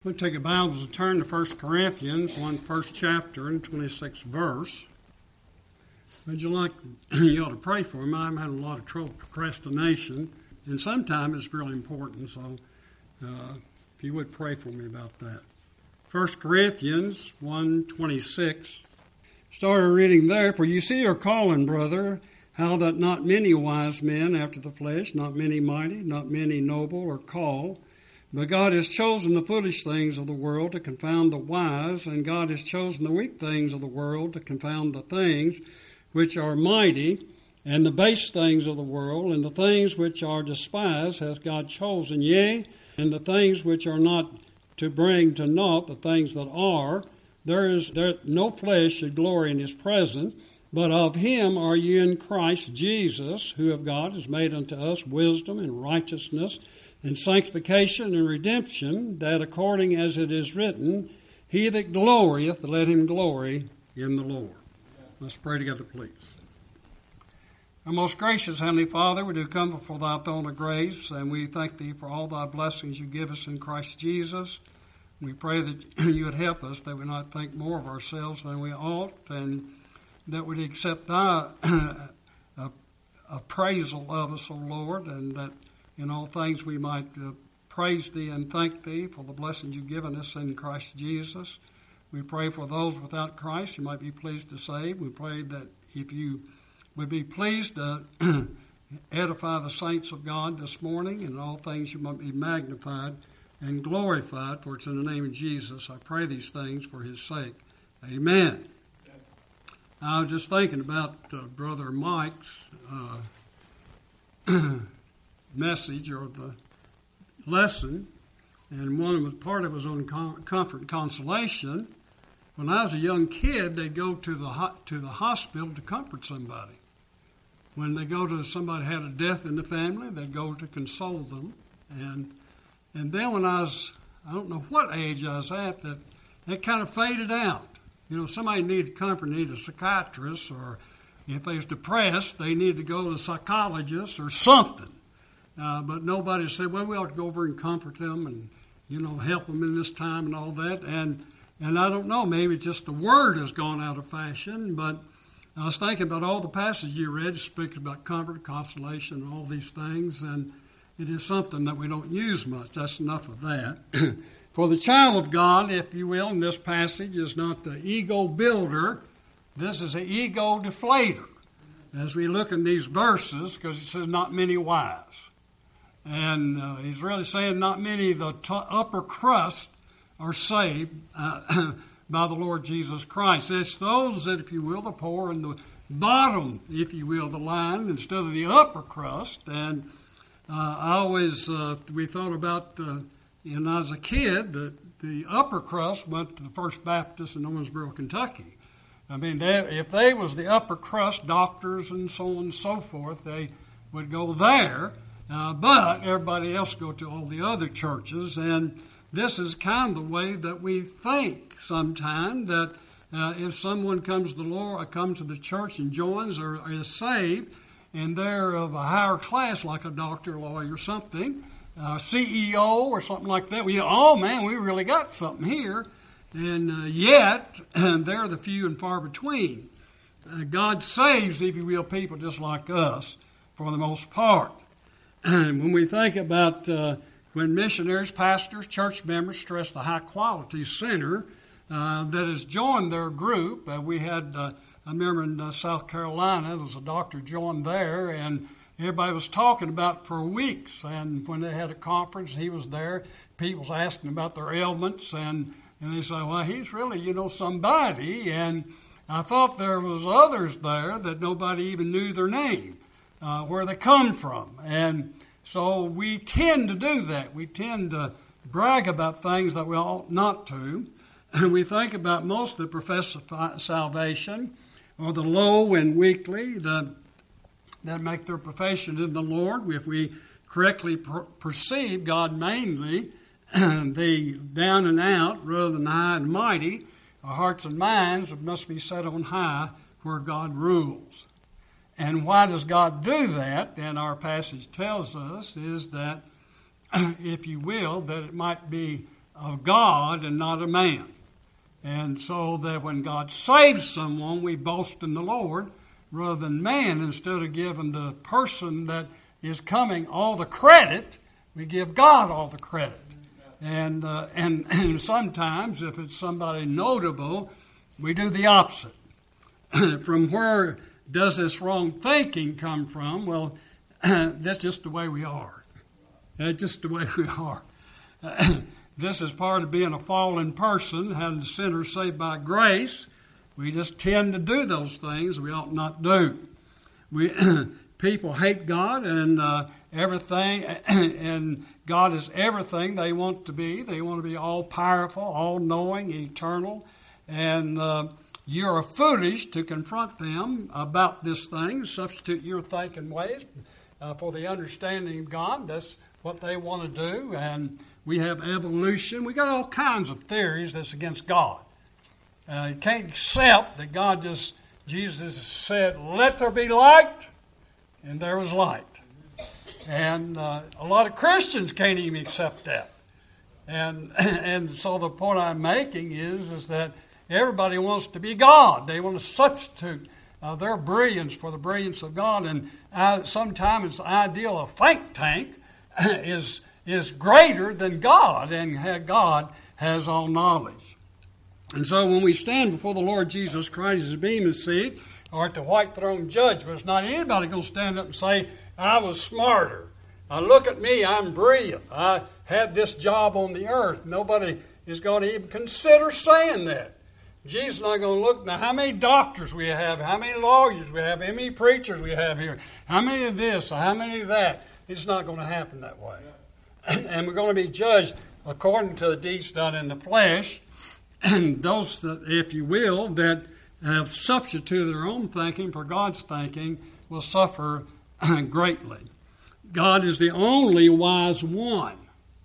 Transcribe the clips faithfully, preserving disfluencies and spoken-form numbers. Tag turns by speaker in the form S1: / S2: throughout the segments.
S1: We'll take your Bibles and turn to First Corinthians, one first chapter and twenty-sixth verse. Would you like, you ought to pray for me. I'm having a lot of trouble with procrastination, and sometimes it's really important, so uh, if you would pray for me about that. First Corinthians one twenty-six. Started reading there. For you see your calling, brother, how that not many wise men after the flesh, not many mighty, not many noble are called. But God has chosen the foolish things of the world to confound the wise, and God has chosen the weak things of the world to confound the things which are mighty, and the base things of the world, and the things which are despised hath God chosen, yea, and the things which are not, to bring to naught the things that are. There is there no flesh should glory in his presence, but of him are ye in Christ Jesus, who of God is made unto us wisdom and righteousness, and sanctification and redemption, that according as it is written, he that glorieth, let him glory in the Lord. Let's pray together, please. Our most gracious Heavenly Father, we do come before thy throne of grace, and we thank thee for all thy blessings you give us in Christ Jesus. We pray that you would help us, that we not think more of ourselves than we ought, and that we'd accept thy appraisal of us, O Lord, and that in all things we might uh, praise thee and thank thee for the blessings you've given us in Christ Jesus. We pray for those without Christ you might be pleased to save. We pray that if you would be pleased to edify the saints of God this morning, and in all things you might be magnified and glorified, for it's in the name of Jesus I pray these things for his sake. Amen. I was just thinking about uh, Brother Mike's uh, message or the lesson, and one of the, part of it was on comfort and consolation. When I was a young kid, they'd go to the ho- to the hospital to comfort somebody. When they go to somebody had a death in the family, they'd go to console them. And and then when I was, I don't know what age I was at, that it kind of faded out. You know, somebody needed comfort, needed a psychiatrist, or if they was depressed, they needed to go to a psychologist or something. Uh, but nobody said, well, we ought to go over and comfort them and, you know, help them in this time and all that. And and I don't know, maybe just the word has gone out of fashion, but I was thinking about all the passages you read, speaking about comfort, consolation, and all these things, and it is something that we don't use much. That's enough of that. For the child of God, if you will, in this passage is not the ego builder. This is an ego deflator. As we look in these verses, because it says not many wise. And uh, he's really saying not many of the t- upper crust are saved uh, by the Lord Jesus Christ. It's those that, if you will, the poor in the bottom, if you will, the line instead of the upper crust. And uh, I always, uh, we thought about, uh, you know, as a kid, that the upper crust went to the First Baptist in Owensboro, Kentucky. I mean, they, if they was the upper crust, doctors and so on and so forth, they would go there. Uh, but everybody else go to all the other churches, and this is kind of the way that we think sometimes, that uh, if someone comes to the Lord, comes to the church and joins or is saved, and they're of a higher class, like a doctor, lawyer, or something, uh, C E O or something like that, we oh man, we really got something here, and uh, yet they're the few and far between. Uh, God saves, if you will, people just like us for the most part. When we think about uh, when missionaries, pastors, church members stress the high-quality center uh, that has joined their group, uh, we had, uh, I remember in uh, South Carolina, there was a doctor joined there, and everybody was talking about for weeks. And when they had a conference, he was there. People was asking about their ailments, and, and they say, well, he's really, you know, somebody. And I thought there was others there that nobody even knew their name. Uh, where they come from. And so we tend to do that. We tend to brag about things that we ought not to. And we think about most that profess salvation, or the low and weakly the, that make their professions in the Lord. If we correctly per- perceive God mainly, the down and out rather than high and mighty, our hearts and minds must be set on high where God rules. And why does God do that? And our passage tells us is that, if you will, that it might be of God and not of man. And so that when God saves someone, we boast in the Lord rather than man. Instead of giving the person that is coming all the credit, we give God all the credit. And, uh, and, and sometimes, if it's somebody notable, we do the opposite. From where does this wrong thinking come from? Well, that's just the way we are. That's just the way we are. This is part of being a fallen person, having the sinner saved by grace. We just tend to do those things we ought not do. We people hate God and uh, everything, and God is everything they want to be. They want to be all-powerful, all-knowing, eternal, and uh, you're foolish to confront them about this thing, substitute your thinking ways uh, for the understanding of God. That's what they want to do, and we have evolution. We got all kinds of theories that's against God. Uh, you can't accept that God just, Jesus said, let there be light, and there was light. And uh, a lot of Christians can't even accept that. And and so the point I'm making is, is that everybody wants to be God. They want to substitute uh, their brilliance for the brilliance of God. And I, sometimes the ideal of think tank is is greater than God, and God has all knowledge. And so when we stand before the Lord Jesus Christ's bema seat, or at the white throne judgment, it's not anybody going to stand up and say, I was smarter. Now look at me, I'm brilliant. I had this job on the earth. Nobody is going to even consider saying that. Jesus is not going to look, now how many doctors we have, how many lawyers we have, how many preachers we have here, how many of this, how many of that. It's not going to happen that way. And we're going to be judged according to the deeds done in the flesh. And those, that, if you will, that have substituted their own thinking for God's thinking will suffer greatly. God is the only wise one.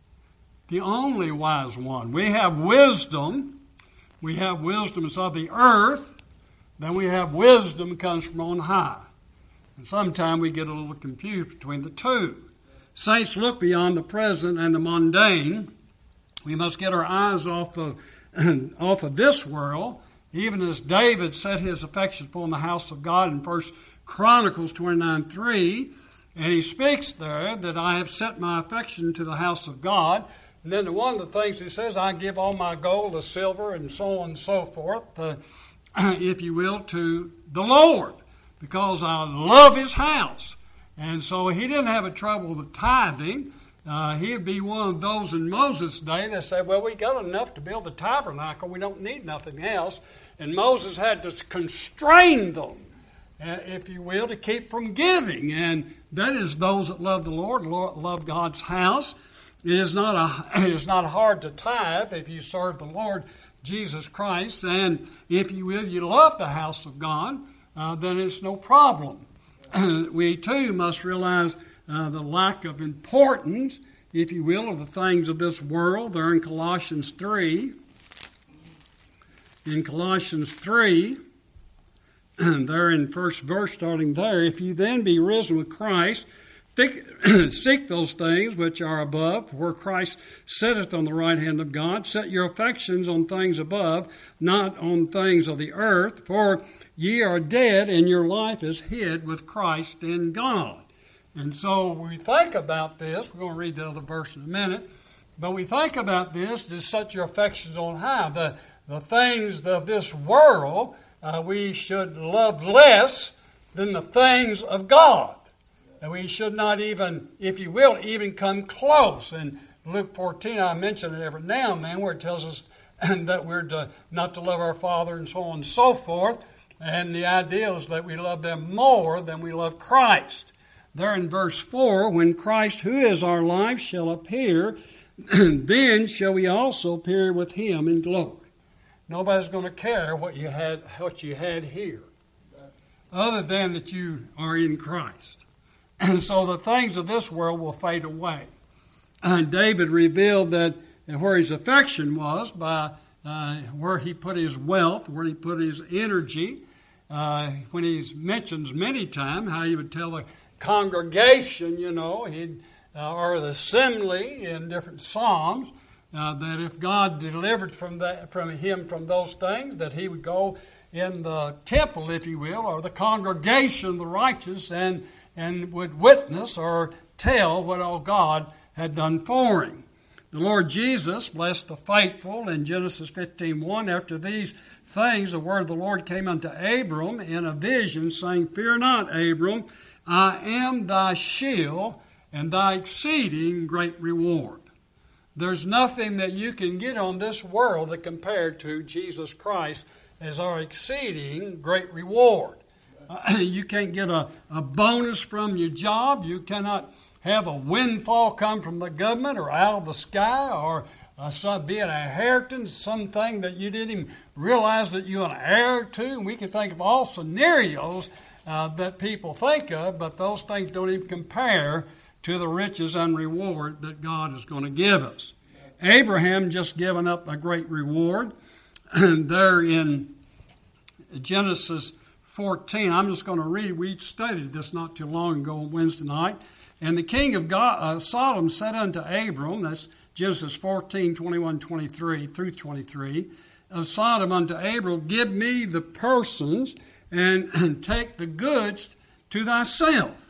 S1: The only wise one. We have wisdom. We have wisdom that's of the earth. Then we have wisdom that comes from on high. And sometimes we get a little confused between the two. Saints look beyond the present and the mundane. We must get our eyes off of, off of this world, even as David set his affections upon the house of God in First Chronicles twenty-nine three. And he speaks there that I have set my affection to the house of God. And then one of the things he says, I give all my gold, the silver, and so on and so forth, uh, if you will, to the Lord, because I love his house. And so he didn't have a trouble with tithing. Uh, he'd be one of those in Moses' day that said, well, we got enough to build the tabernacle. We don't need nothing else. And Moses had to constrain them, uh, if you will, to keep from giving. And that is those that love the Lord, love God's house. It is not a, it is not hard to tithe if you serve the Lord Jesus Christ. And if you will, you love the house of God, uh, then it's no problem. We, too, must realize uh, the lack of importance, if you will, of the things of this world. They're in Colossians three. In Colossians three, they're in first verse starting there. If you then be risen with Christ, think, seek those things which are above, where Christ sitteth on the right hand of God. Set your affections on things above, not on things of the earth. For ye are dead, and your life is hid with Christ in God. And so we think about this. We're going to read the other verse in a minute. But we think about this, to set your affections on high. The, the things of this world uh, we should love less than the things of God. And we should not even, if you will, even come close. In Luke fourteen, I mention it every now and then, where it tells us that we're to, not to love our Father and so on and so forth. And the idea is that we love them more than we love Christ. There in verse four, when Christ, who is our life, shall appear, then shall we also appear with him in glory. Nobody's going to care what you had, what you had here, other than that you are in Christ. And so the things of this world will fade away. And David revealed that where his affection was, by uh, where he put his wealth, where he put his energy, uh, when he mentions many times how he would tell the congregation, you know, he'd, uh, or the assembly in different psalms, uh, that if God delivered from that, from him from those things, that he would go in the temple, if you will, or the congregation of the righteous, and and would witness or tell what all God had done for him. The Lord Jesus blessed the faithful in Genesis fifteen one. After these things, the word of the Lord came unto Abram in a vision, saying, Fear not, Abram, I am thy shield and thy exceeding great reward. There's nothing that you can get on this world that compared to Jesus Christ as our exceeding great reward. Uh, you can't get a, a bonus from your job. You cannot have a windfall come from the government or out of the sky, or uh, some, be it an inheritance, something that you didn't even realize that you're an heir to. And we can think of all scenarios uh, that people think of, but those things don't even compare to the riches and reward that God is going to give us. Abraham just given up a great reward. There in Genesis fourteen, I'm just going to read. We studied this not too long ago on Wednesday night. And the king of God, uh, Sodom said unto Abram, that's Genesis fourteen, twenty-one, twenty-three through twenty-three, of Sodom unto Abram, give me the persons and, and take the goods to thyself.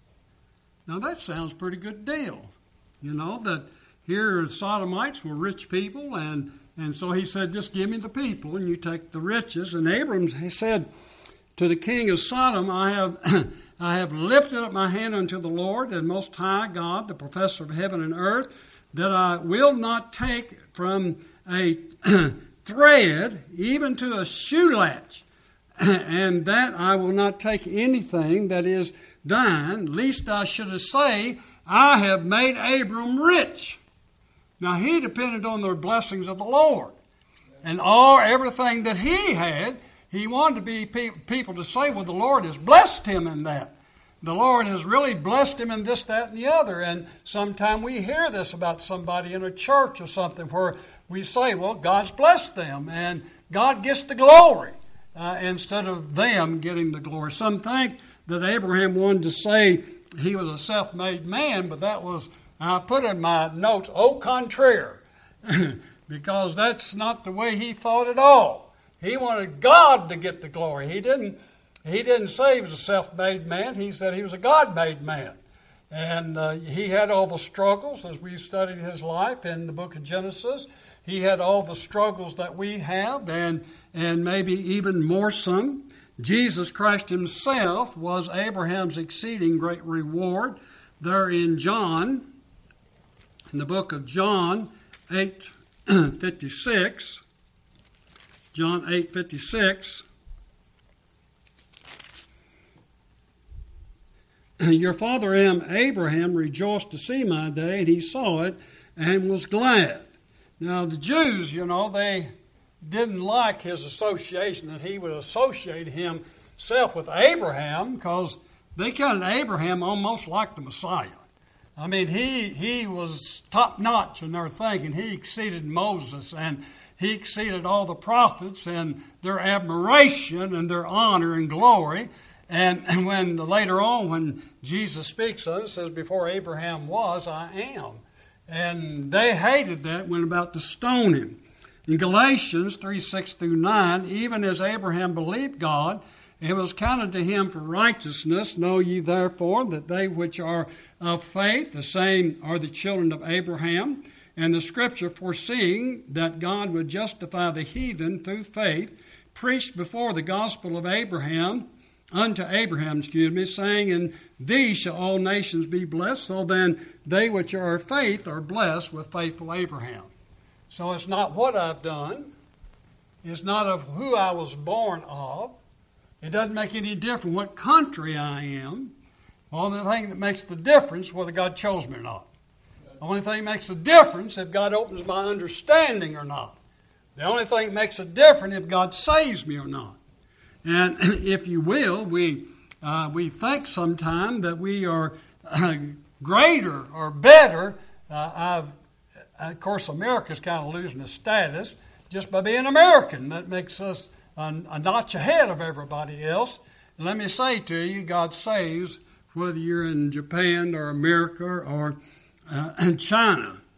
S1: Now that sounds a pretty good deal. You know, that here the Sodomites were rich people, and, and so he said, just give me the people and you take the riches. And Abram he said to the king of Sodom, I have... I have lifted up my hand unto the Lord and Most High God, the Professor of heaven and earth, that I will not take from a thread even to a shoe latch, and that I will not take anything that is thine, lest I should say, I have made Abram rich. Now he depended on the blessings of the Lord, and all everything that he had. He wanted to be pe- people to say, well, the Lord has blessed him in that. The Lord has really blessed him in this, that, and the other. And sometimes we hear this about somebody in a church or something where we say, well, God's blessed them and God gets the glory uh, instead of them getting the glory. Some think that Abraham wanted to say he was a self-made man, but that was, I put in my notes, au contraire, because that's not the way he thought at all. He wanted God to get the glory. He didn't, he didn't say he was a self-made man. He said he was a God-made man. And uh, he had all the struggles as we studied his life in the book of Genesis. He had all the struggles that we have, and, and maybe even more some. Jesus Christ himself was Abraham's exceeding great reward. There in John, in the book of John eight fifty-six, John eight fifty-six, your father Abraham rejoiced to see my day, and he saw it and was glad. Now the Jews, you know, they didn't like his association, that he would associate himself with Abraham, because they counted Abraham almost like the Messiah. I mean, he he was top-notch in their thinking. He exceeded Moses, and he exceeded all the prophets in their admiration and their honor and glory. And, and when later on, when Jesus speaks of it, says, before Abraham was, I am. And they hated that, went about to stone him. In Galatians three, six through nine, even as Abraham believed God, it was counted to him for righteousness. Know ye therefore that they which are of faith, the same are the children of Abraham. And the Scripture, foreseeing that God would justify the heathen through faith, preached before the gospel of Abraham, unto Abraham, excuse me, saying, in thee shall all nations be blessed. So then they which are of faith are blessed with faithful Abraham. So it's not what I've done. It's not of who I was born of. It doesn't make any difference what country I am. The only thing that makes the difference is whether God chose me or not. The only thing that makes a difference if God opens my understanding or not. The only thing that makes a difference if God saves me or not. And if you will, we uh, we think sometimes that we are uh, greater or better. Uh, I've, of course, America's kind of losing its status just by being American. That makes us a, a notch ahead of everybody else. And let me say to you, God saves whether you're in Japan or America or uh, in China.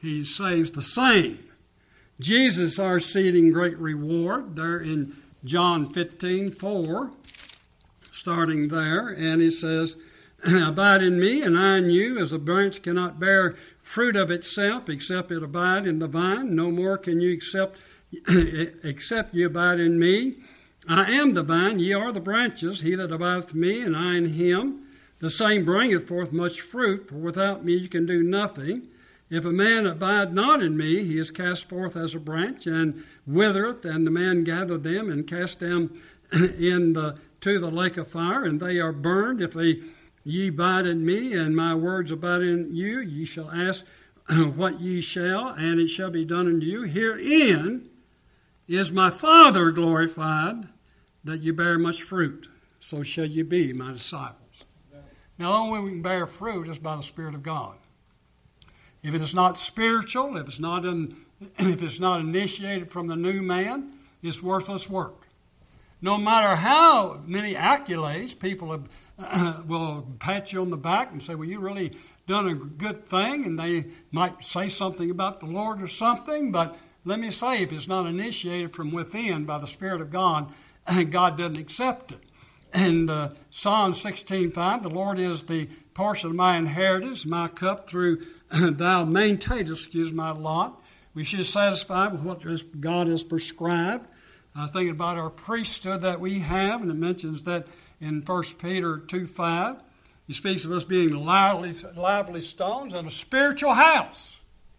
S1: he saves the same. Jesus, our exceeding great reward, there in John fifteen four, starting there, and he says, abide in me, and I in you, as a branch cannot bear fruit of itself, except it abide in the vine. No more can you accept, except you abide in me. I am the vine, ye are the branches. He that abideth in me, and I in him, the same bringeth forth much fruit, for without me you can do nothing. If a man abide not in me, he is cast forth as a branch, and withereth, and the man gathereth them, and cast them in the, to the lake of fire, and they are burned. If they, ye abide in me, and my words abide in you, ye shall ask what ye shall, and it shall be done unto you. Herein is my Father glorified, that you bear much fruit. So shall you be my disciples. Now, the only way we can bear fruit is by the Spirit of God. If it is not spiritual, if it's not in, if it's not initiated from the new man, it's worthless work. No matter how many accolades people have, uh, will pat you on the back and say, well, you really done a good thing, and they might say something about the Lord or something, but let me say, if it's not initiated from within by the Spirit of God, God doesn't accept it. And uh, Psalm sixteen five, the Lord is the portion of my inheritance, my cup through thou maintainest, excuse my lot. We should be satisfied with what God has prescribed. I think about our priesthood that we have, and it mentions that in First Peter two five. He speaks of us being lively, lively stones in a spiritual house.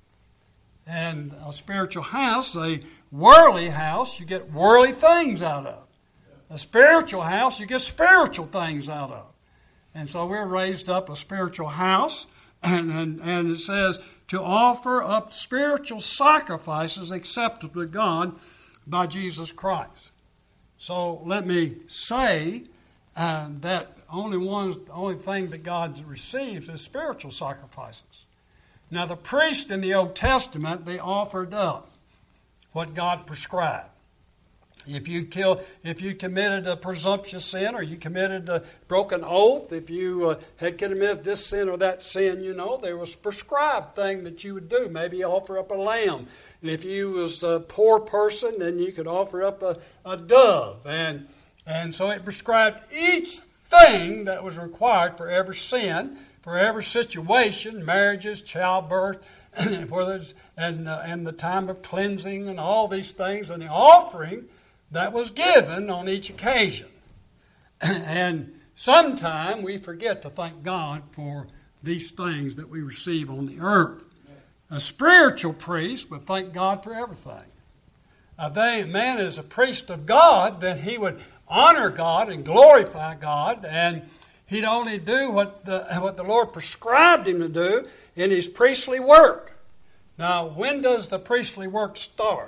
S1: And a spiritual house, a worldly house, you get worldly things out of. A spiritual house, you get spiritual things out of. And so we're raised up a spiritual house, and, and, and it says to offer up spiritual sacrifices acceptable to God by Jesus Christ. So let me say uh, that only one's, the only thing that God receives is spiritual sacrifices. Now the priests in the Old Testament, they offered up what God prescribed. If you kill, if you committed a presumptuous sin, or you committed a broken oath, if you uh, had committed this sin or that sin, you know, there was a prescribed thing that you would do. Maybe offer up a lamb. And if you was a poor person, then you could offer up a, a dove. And, and so it prescribed each thing that was required for every sin, for every situation, marriages, childbirth, whether it's, and, uh, and the time of cleansing and all these things, and the offering that was given on each occasion. And sometime we forget to thank God for these things that we receive on the earth. A spiritual priest would thank God for everything. A man is a priest of God, then he would honor God and glorify God, and he'd only do what the, what the Lord prescribed him to do in his priestly work. Now, when does the priestly work start?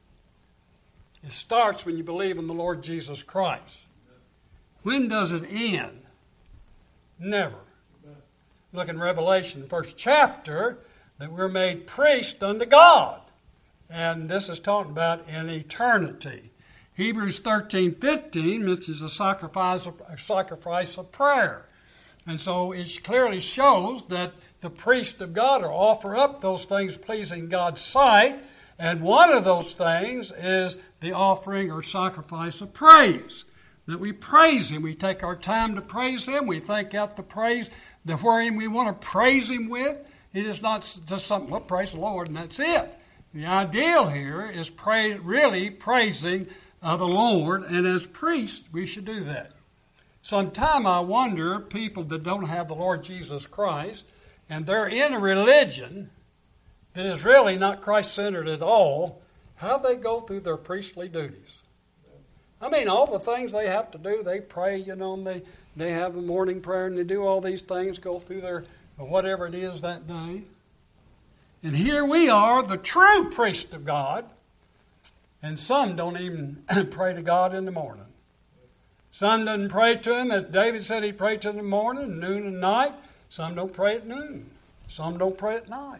S1: It starts when you believe in the Lord Jesus Christ. When does it end? Never. Look in Revelation, the first chapter, that we're made priests unto God. And this is talking about in eternity. Hebrews thirteen fifteen mentions a sacrifice of, a sacrifice of prayer. And so it clearly shows that the priests of God are offer up those things pleasing God's sight. And one of those things is the offering or sacrifice of praise. That we praise Him. We take our time to praise Him. We think out the praise that wherein we want to praise Him with. It is not just something, well, praise the Lord, and that's it. The ideal here is pray, really praising uh, the Lord, and as priests, we should do that. Sometimes I wonder, people that don't have the Lord Jesus Christ, and they're in a religion that is really not Christ-centered at all, how they go through their priestly duties. I mean, all the things they have to do, they pray, you know, and they, they have a morning prayer, and they do all these things, go through their whatever it is that day. And here we are, the true priest of God, and some don't even pray to God in the morning. Some doesn't pray to Him, as David said he prayed to Him in the morning, noon and night. Some don't pray at noon. Some don't pray at night.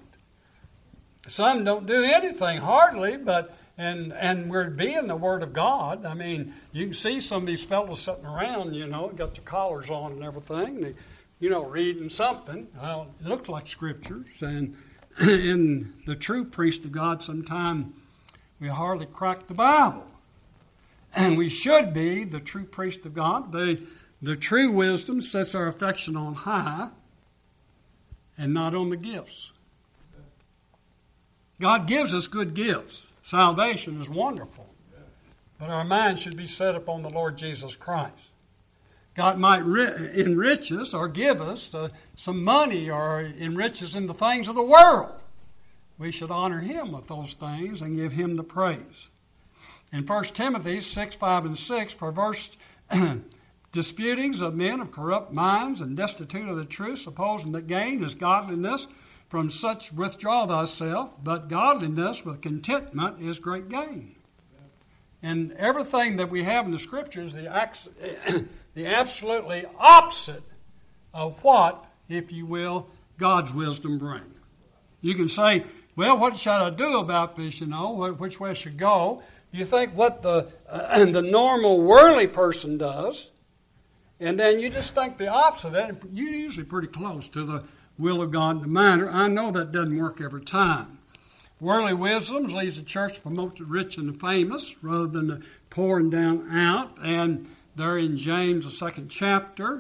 S1: Some don't do anything, hardly, but and and we're being the Word of God. I mean, you can see some of these fellows sitting around, you know, got their collars on and everything. They, you know, reading something. Well, it looks like scriptures, and in the true priest of God, sometimes we hardly crack the Bible. And we should be the true priest of God. The, the true wisdom sets our affection on high and not on the gifts. God gives us good gifts. Salvation is wonderful. But our mind should be set upon the Lord Jesus Christ. God might ri- enrich us or give us uh, some money or enrich us in the things of the world. We should honor Him with those things and give Him the praise. In First Timothy six, five, and six, perverse disputings of men of corrupt minds and destitute of the truth, supposing that gain is godliness, from such withdraw thyself, but godliness with contentment is great gain. And everything that we have in the Scriptures, the, the absolutely opposite of what, if you will, God's wisdom brings. You can say, well, what should I do about this, you know, which way I should go? You think what the uh, the normal worldly person does, and then you just think the opposite of that. You're usually pretty close to the will of God in the matter. I know that doesn't work every time. Worldly wisdom leads the church to promote the rich and the famous rather than the poor and down out. And there in James, the second chapter,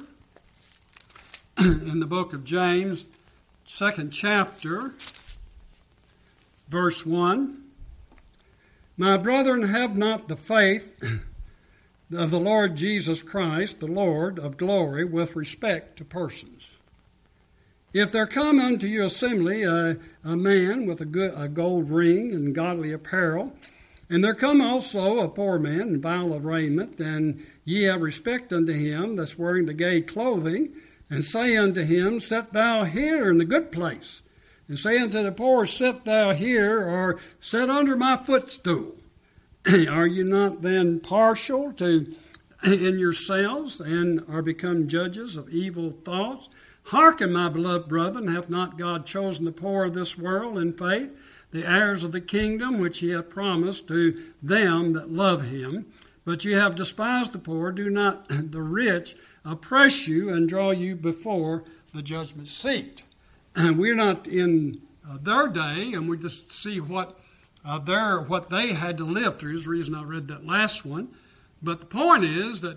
S1: in the book of James, second chapter, verse one, my brethren, have not the faith of the Lord Jesus Christ, the Lord of glory, with respect to persons. If there come unto you assembly a, a man with a, good, a gold ring and godly apparel, and there come also a poor man in vile of raiment, and ye have respect unto him that's wearing the gay clothing, and say unto him, sit thou here in the good place, and say unto the poor, sit thou here, or sit under my footstool. Are you not then partial to in yourselves, and are become judges of evil thoughts? Hearken, my beloved brethren, hath not God chosen the poor of this world in faith, the heirs of the kingdom which he hath promised to them that love him? But ye have despised the poor. Do not the rich oppress you and draw you before the judgment seat? And we're not in uh, their day, and we just see what uh, their what they had to live through. Is the reason I read that last one. But the point is that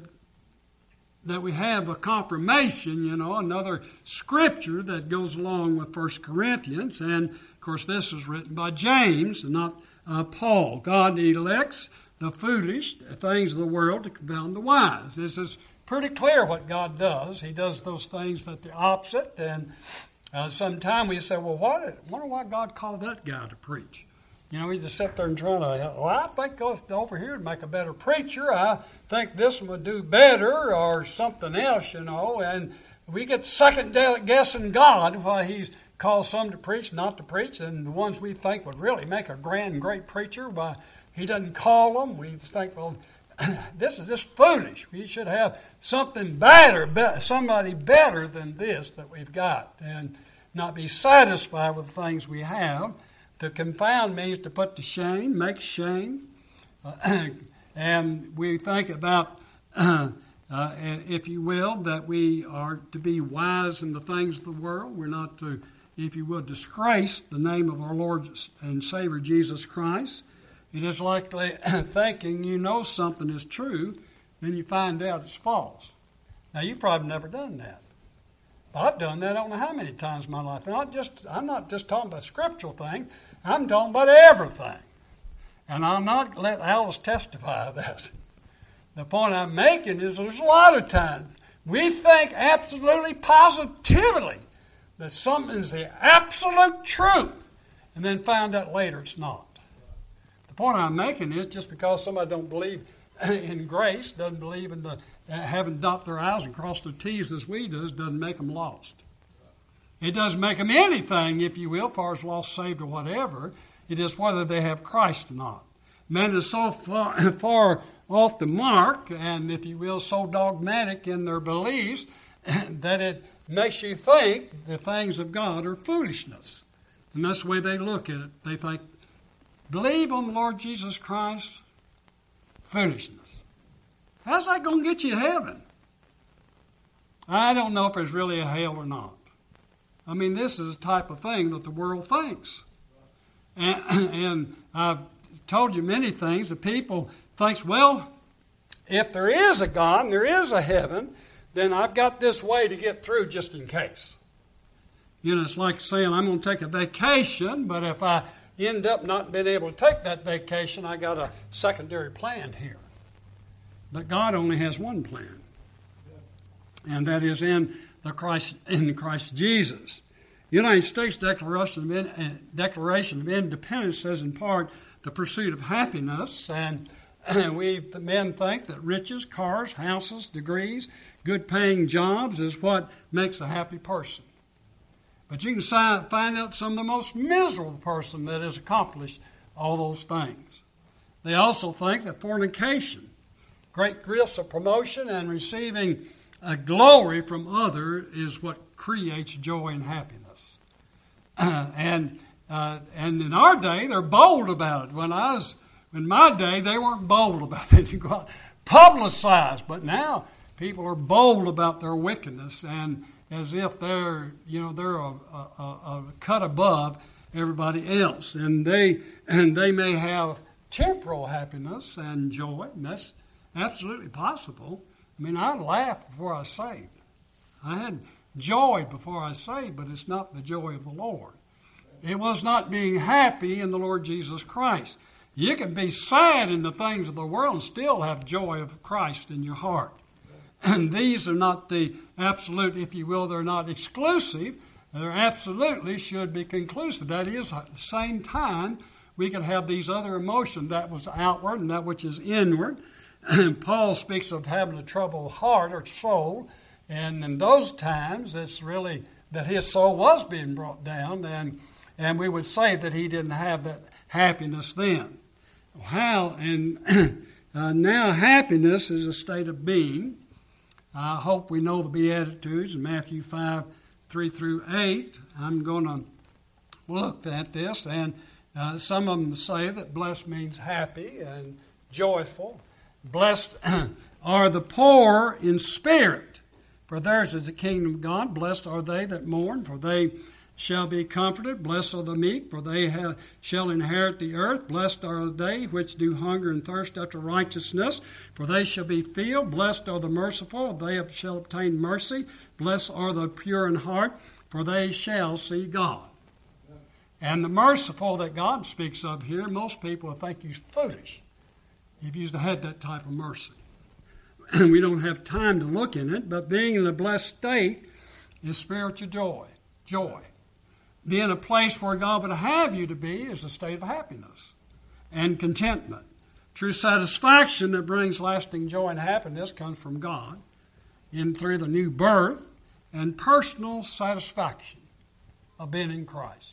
S1: that we have a confirmation, you know, another scripture that goes along with First Corinthians, and of course this is written by James and not uh, Paul. God elects the foolish things of the world to confound the wise. This is pretty clear what God does. He does those things that the opposite. And uh, sometimes we say, well, what? I wonder why God called that guy to preach. You know, we just sit there and try to, well, I think go over here and make a better preacher. I think this one would do better or something else, you know. And we get second guessing God why He's called some to preach, not to preach. And the ones we think would really make a grand, great preacher, why He doesn't call them. We think, well, this is just foolish. We should have something better, somebody better than this that we've got, and not be satisfied with the things we have. To confound means to put to shame, make shame. Uh, and we think about, uh, uh, if you will, that we are to be wise in the things of the world. We're not to, if you will, disgrace the name of our Lord and Savior Jesus Christ. It is likely thinking you know something is true, then you find out it's false. Now, you've probably never done that. I've done that I don't know how many times in my life. Not just, I'm not just talking about scriptural things. I'm talking about everything. And I'll not let Alice testify of that. The point I'm making is there's a lot of times we think absolutely positively that something's the absolute truth, and then find out later it's not. The point I'm making is just because somebody don't believe in grace, doesn't believe in the uh, having dot their I's and cross their T's as we do, doesn't make them lost. It doesn't make them anything, if you will, as far as lost, saved, or whatever. It is whether they have Christ or not. Man is so far, far off the mark, and if you will, so dogmatic in their beliefs, that it makes you think the things of God are foolishness. And that's the way they look at it. They think, believe on the Lord Jesus Christ, foolishness. How's that going to get you to heaven? I don't know if there's really a hell or not. I mean, this is the type of thing that the world thinks. And, and I've told you many things. The people thinks, well, if there is a God and there is a heaven, then I've got this way to get through just in case. You know, it's like saying I'm going to take a vacation, but if I end up not being able to take that vacation, I got a secondary plan here. But God only has one plan, and that is in the Christ in Christ Jesus. The United States Declaration of, Declaration of Independence says in part the pursuit of happiness, and we the men think that riches, cars, houses, degrees, good-paying jobs is what makes a happy person. But you can find out some of the most miserable person that has accomplished all those things. They also think that fornication, great gifts of promotion, and receiving a glory from others is what creates joy and happiness. Uh, and uh, and in our day, they're bold about it. When I was in my day, they weren't bold about it. You go out, publicize, but now people are bold about their wickedness, and as if they're, you know, they're a, a, a cut above everybody else, and they and they may have temporal happiness and joy, and that's absolutely possible. I mean, I laughed before I was saved. I had joy before I was saved, but it's not the joy of the Lord. It was not being happy in the Lord Jesus Christ. You can be sad in the things of the world and still have joy of Christ in your heart. And these are not the absolute, if you will, they're not exclusive. They absolutely should be conclusive. That is, at the same time, we can have these other emotions, that was outward and that which is inward. And Paul speaks of having a troubled heart or soul. And in those times, it's really that his soul was being brought down. And, and we would say that he didn't have that happiness then. How? And uh, now happiness is a state of being. I hope we know the Beatitudes in Matthew five, three through eight. I'm going to look at this, and uh, some of them say that blessed means happy and joyful. Blessed are the poor in spirit, for theirs is the kingdom of God. Blessed are they that mourn, for they shall be comforted. Blessed are the meek, for they have, shall inherit the earth. Blessed are they which do hunger and thirst after righteousness, for they shall be filled. Blessed are the merciful, they shall obtain mercy. Blessed are the pure in heart, for they shall see God. And the merciful that God speaks of here, most people think he's foolish if you had that type of mercy. We don't have time to look in it, but being in a blessed state is spiritual joy. Joy. Being a place where God would have you to be is a state of happiness and contentment. True satisfaction that brings lasting joy and happiness comes from God in through the new birth and personal satisfaction of being in Christ.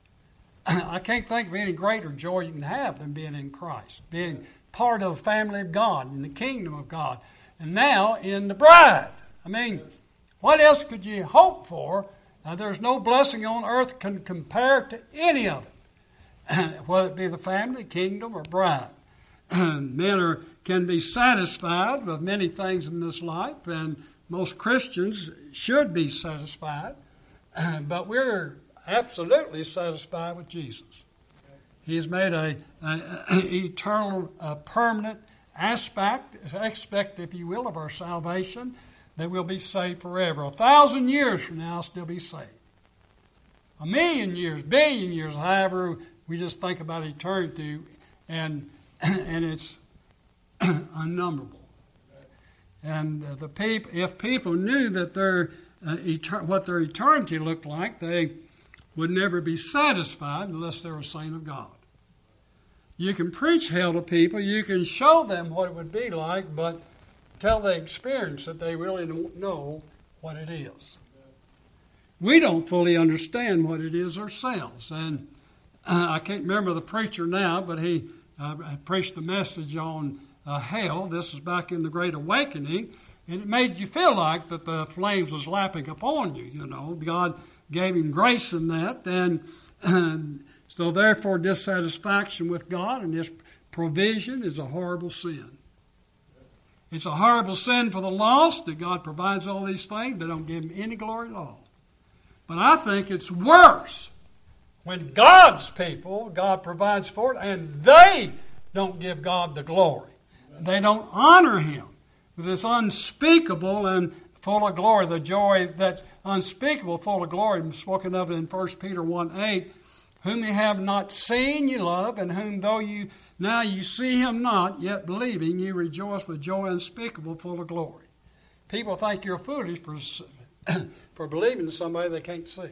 S1: I can't think of any greater joy you can have than being in Christ, being part of the family of God, in the kingdom of God, and now in the bride. I mean, what else could you hope for? Now, there's no blessing on earth can compare to any of it, whether it be the family, kingdom, or bride. Men are, can be satisfied with many things in this life, and most Christians should be satisfied, but we're absolutely satisfied with Jesus. He's made a, a, a eternal, a permanent aspect, aspect, if you will, of our salvation, that we'll be saved forever. A thousand years from now, I'll still be saved. A million years, billion years, however, we just think about eternity, and and it's unnumberable. And the people, if people knew that their uh, etern- what their eternity looked like, they would never be satisfied unless they were a saint of God. You can preach hell to people, you can show them what it would be like, but until they experience it, they really don't know what it is. We don't fully understand what it is ourselves. And uh, I can't remember the preacher now, but he uh, preached a message on uh, hell. This is back in the Great Awakening. And it made you feel like that the flames was lapping upon you, you know. God gave him grace in that. And, and so therefore dissatisfaction with God and his provision is a horrible sin. It's a horrible sin for the lost that God provides all these things. They don't give him any glory at all. But I think it's worse when God's people, God provides for it, and they don't give God the glory. They don't honor Him with this unspeakable and full of glory, the joy that's unspeakable, full of glory. I'm spoken of in First Peter one eight, whom ye have not seen ye love, and whom though you now you see Him not, yet believing you rejoice with joy unspeakable, full of glory. People think you're foolish for, for believing in somebody they can't see.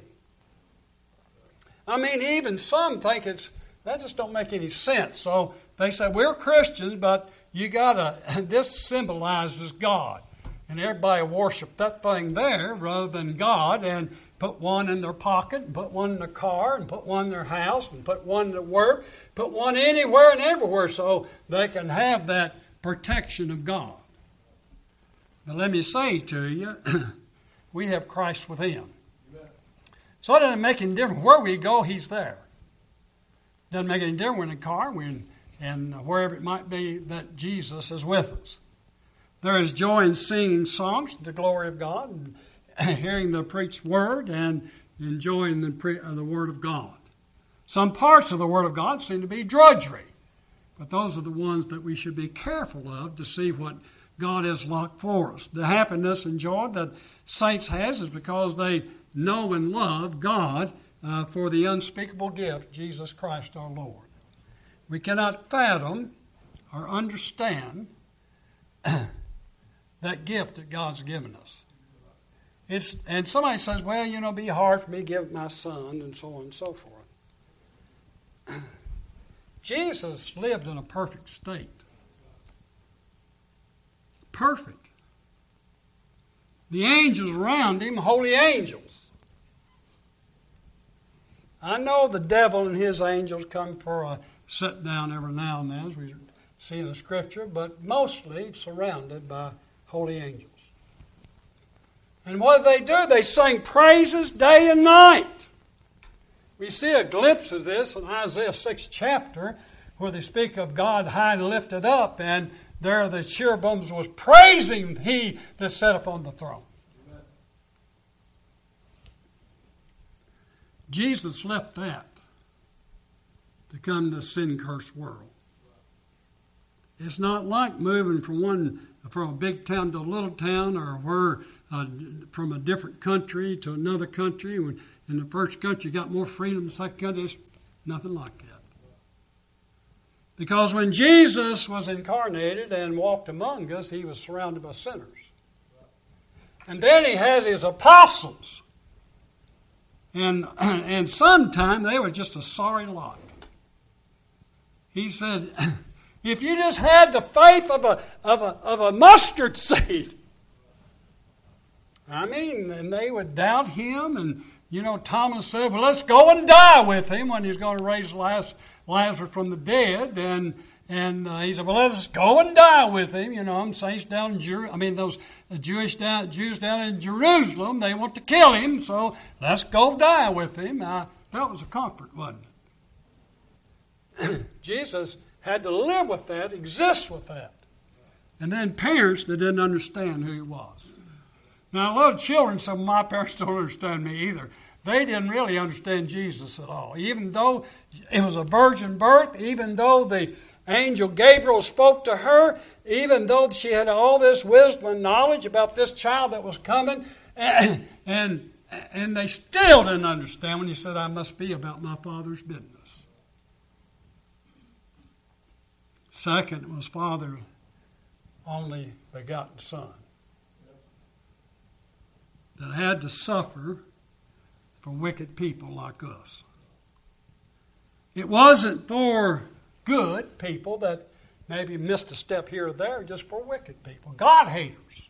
S1: I mean, even some think it's, that just don't make any sense. So they say, we're Christians, but you gotta, this symbolizes God. And everybody worship that thing there rather than God, and put one in their pocket, and put one in their car, and put one in their house, and put one at work, put one anywhere and everywhere so they can have that protection of God. Now let me say to you, we have Christ within. So it doesn't make any difference. Where we go, He's there. Doesn't make any difference in a car, we're in, and wherever it might be that Jesus is with us. There is joy in singing songs to the glory of God, and hearing the preached word, and enjoying the, pre- uh, the word of God. Some parts of the word of God seem to be drudgery, but those are the ones that we should be careful of to see what God has locked for us. The happiness and joy that saints has is because they know and love God uh, for the unspeakable gift, Jesus Christ our Lord. We cannot fathom or understand that gift that God's given us. It's, and somebody says, well, you know, it'd be hard for me to give my son, and so on and so forth. Jesus lived in a perfect state. Perfect. The angels around Him, holy angels. I know the devil and his angels come for a sit down every now and then, as we see in the Scripture, but mostly surrounded by holy angels. And what do they do? They sing praises day and night. We see a glimpse of this in Isaiah sixth chapter, where they speak of God high and lifted up, and there the cherubims was praising He that sat upon the throne. Amen. Jesus left that to come to the sin-cursed world. It's not like moving from one from a big town to a little town, or where uh, from a different country to another country. When in the first country you got more freedom than the second country. It's nothing like that. Because when Jesus was incarnated and walked among us, He was surrounded by sinners. And then He had His apostles. And, and sometime they were just a sorry lot. He said, if you just had the faith of a, of a, of a mustard seed. I mean, and they would doubt Him. And, you know, Thomas said, well, let's go and die with Him when He's going to raise Lazarus. Lazarus from the dead, and and uh, he said, well, let's go and die with Him. You know, I'm saints down in Jer- I mean, those Jewish down, Jews down in Jerusalem, they want to kill Him, so let's go die with Him. Uh, that was a comfort, wasn't it? Jesus had to live with that, exist with that. And then parents that didn't understand who He was. Now, little children, some of my parents don't understand me either. They didn't really understand Jesus at all. Even though it was a virgin birth, even though the angel Gabriel spoke to her, even though she had all this wisdom and knowledge about this child that was coming, and, and, and they still didn't understand when He said, I must be about my Father's business. Second was Father, only begotten Son, that had to suffer for wicked people like us. It wasn't for good people that maybe missed a step here or there, just for wicked people, God haters.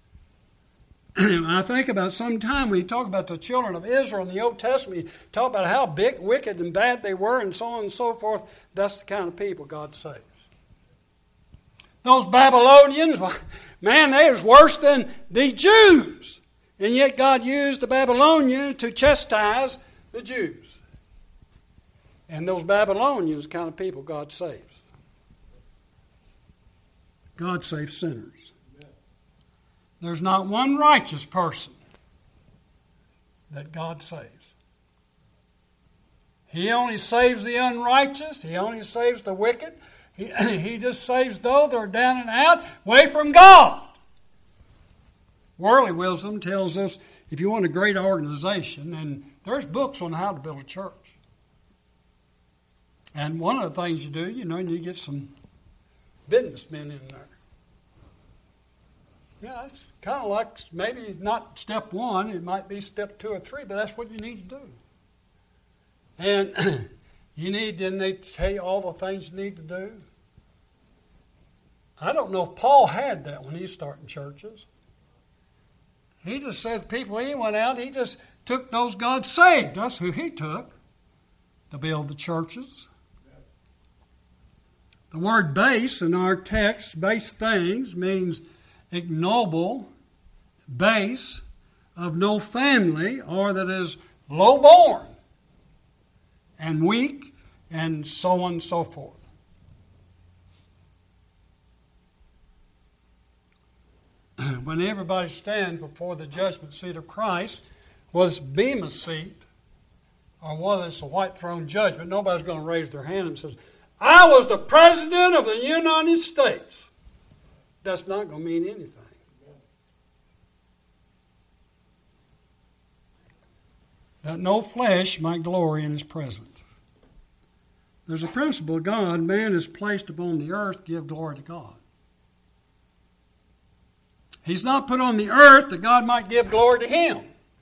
S1: I think about sometime when you talk about the children of Israel in the Old Testament, you talk about how big, wicked, and bad they were, and so on and so forth. That's the kind of people God saves. Those Babylonians, man, they was worse than the Jews. And yet God used the Babylonians to chastise the Jews. And those Babylonians, the kind of people God saves. God saves sinners. There's not one righteous person that God saves. He only saves the unrighteous. He only saves the wicked. He, he just saves those that are down and out, away from God. Worldly wisdom tells us if you want a great organization, and there's books on how to build a church. And one of the things you do, you know, you get some businessmen in there. Yeah, it's kind of like maybe not step one, it might be step two or three, but that's what you need to do. And you need, didn't they tell you all the things you need to do? I don't know if Paul had that when he was starting churches. He just said people he went out, he just took those God saved. That's who he took to build the churches. The word base in our text, base things, means ignoble, base, of no family, or that is low born and weak, and so on and so forth. When everybody stands before the judgment seat of Christ, whether it's Bema seat or whether it's a white throne judgment, nobody's going to raise their hand and say, I was the President of the United States. That's not going to mean anything. That no flesh might glory in his presence. There's a principle, God, man is placed upon the earth, give glory to God. He's not put on the earth that God might give glory to him.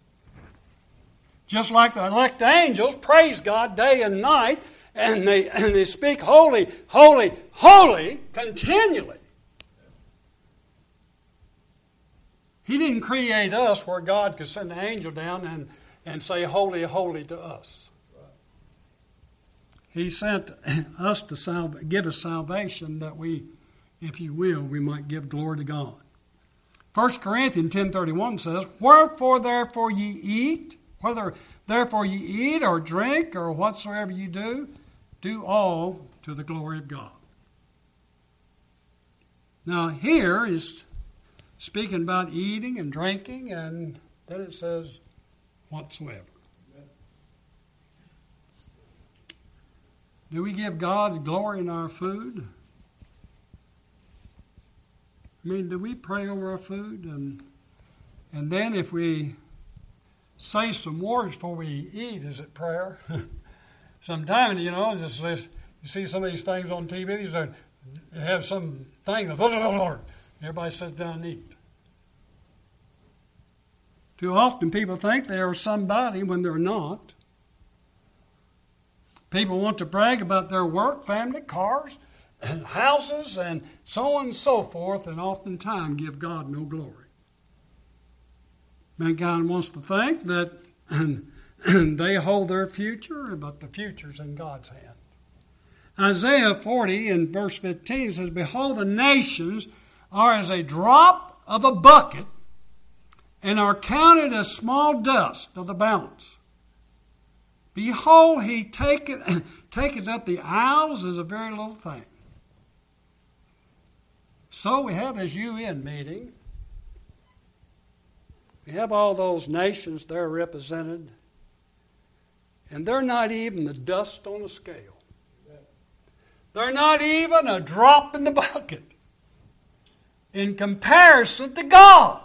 S1: Just like the elect angels praise God day and night, and they, and they speak holy, holy, holy continually. He didn't create us where God could send an angel down and, and say holy, holy to us. He sent us to sal- give us salvation that we, if you will, we might give glory to God. First Corinthians ten thirty-one says, wherefore therefore ye eat, whether therefore ye eat or drink or whatsoever ye do, do all to the glory of God. Now here is speaking about eating and drinking, and then it says whatsoever. Do we give God glory in our food? I mean, do we pray over our food? And and then if we say some words before we eat, is it prayer? Sometimes, you know, just, just, you see some of these things on T V, they have some thing, everybody sits down and eat. Too often people think they are somebody when they're not. People want to brag about their work, family, cars, houses, and so on and so forth, and oftentimes give God no glory. Mankind wants to think that they hold their future, but the future's in God's hand. Isaiah forty in verse fifteen says, behold, the nations are as a drop of a bucket, and are counted as small dust of the balance. Behold, he taketh, taketh up the isles as a very little thing. So we have this U N meeting. We have all those nations there represented. And they're not even the dust on a scale. They're not even a drop in the bucket in comparison to God.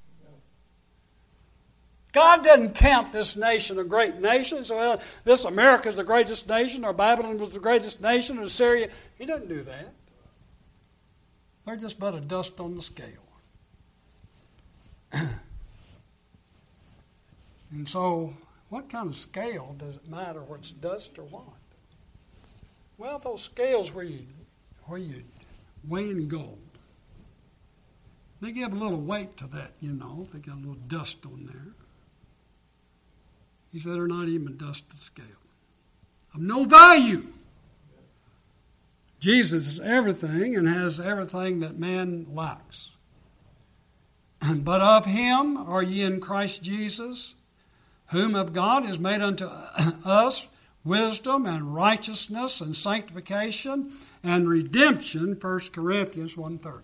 S1: God doesn't count this nation a great nation. So well, this America is the greatest nation, or Babylon was the greatest nation, or Syria. He doesn't do that. They're just but a dust on the scale. And so, what kind of scale does it matter whether it's dust or what? Well, those scales where you, where you weigh in gold, they give a little weight to that, you know. They got a little dust on there. He said they're not even a dust to scale. Of no value. Jesus is everything and has everything that man lacks. But of him are ye in Christ Jesus, whom of God is made unto us wisdom and righteousness and sanctification and redemption, First Corinthians one thirty.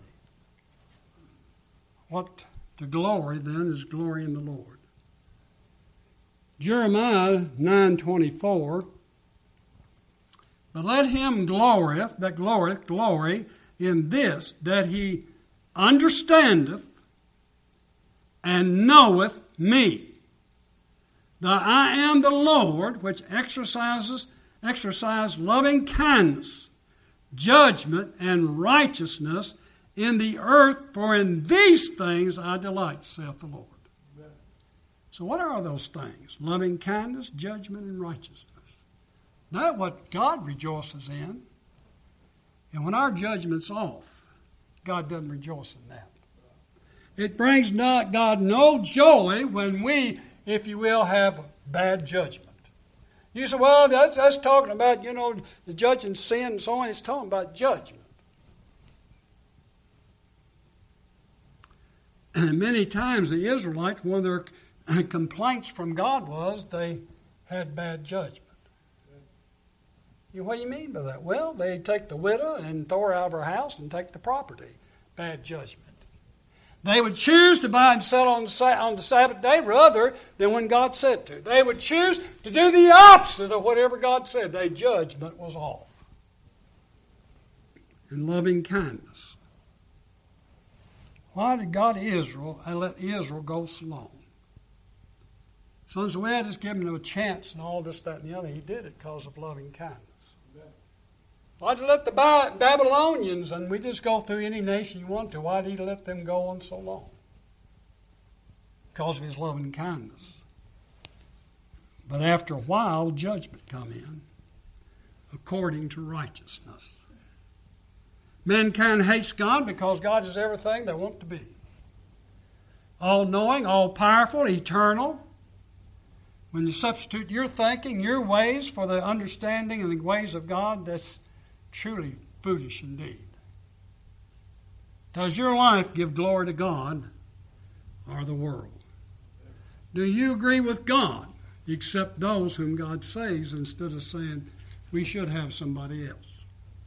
S1: What to glory then is glory in the Lord. Jeremiah nine twenty-four. But let him glorieth, that glorieth, glory in this, that he understandeth and knoweth me, that I am the Lord, which exercises, exercise loving kindness, judgment, and righteousness in the earth, for in these things I delight, saith the Lord. Amen. So what are those things? Loving kindness, judgment, and righteousness. That's what God rejoices in. And when our judgment's off, God doesn't rejoice in that. It brings not God no joy when we, if you will, have bad judgment. You say, well, that's, that's talking about, you know, the judging sin and so on. It's talking about judgment. And many times the Israelites, one of their complaints from God was they had bad judgment. You know, what do you mean by that? Well, they take the widow and throw her out of her house and take the property. Bad judgment. They would choose to buy and sell on the, on the Sabbath day rather than when God said to. They would choose to do the opposite of whatever God said. Their judgment was off. And loving kindness. Why did God Israel I let Israel go so long? Some say, well, just give him a chance and all this, that, and the other. He did it because of loving kindness. Why'd you let the Babylonians, and we just go through any nation you want to, why did he let them go on so long? Because of his loving kindness. But after a while, judgment come in, according to righteousness. Mankind hates God because God is everything they want to be. All-knowing, all-powerful, eternal. When you substitute your thinking, your ways for the understanding and the ways of God, that's truly foolish indeed. Does your life give glory to God or the world? Do you agree with God, except those whom God saves, instead of saying we should have somebody else?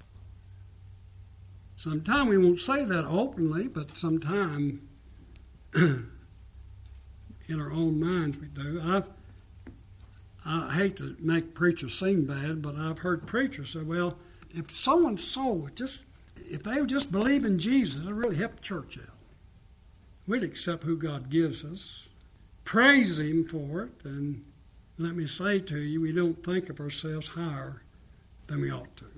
S1: Sometimes we won't say that openly, but sometimes in our own minds we do. I've, I hate to make preachers seem bad, but I've heard preachers say, well, if someone's soul would just, if they would just believe in Jesus, it'll really help the church out. We'd accept who God gives us, praise Him for it, and let me say to you, we don't think of ourselves higher than we ought to.